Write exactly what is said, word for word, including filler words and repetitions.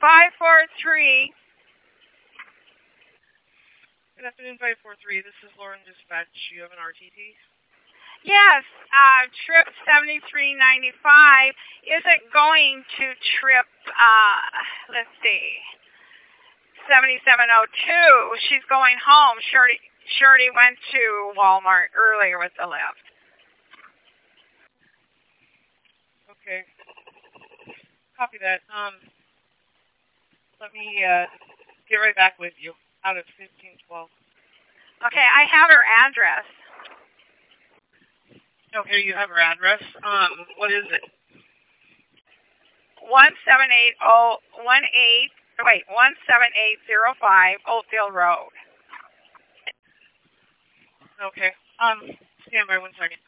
five four three. Good afternoon, five four three. This is Lauren Dispatch. You have an R T T? Yes, uh, trip seventy-three ninety-five isn't going to trip, uh, let's see, seventy-seven oh two. She's going home. Shorty, Shorty went to Walmart earlier with the lift. Okay. Copy that. Um, let me uh, get right back with you out of fifteen twelve. Okay, I have her address. Okay, you have her address. Um, what is it? One seven eight oh one eight. Wait, one seven eight zero five Oakville Road. Okay. Um, stand by one second.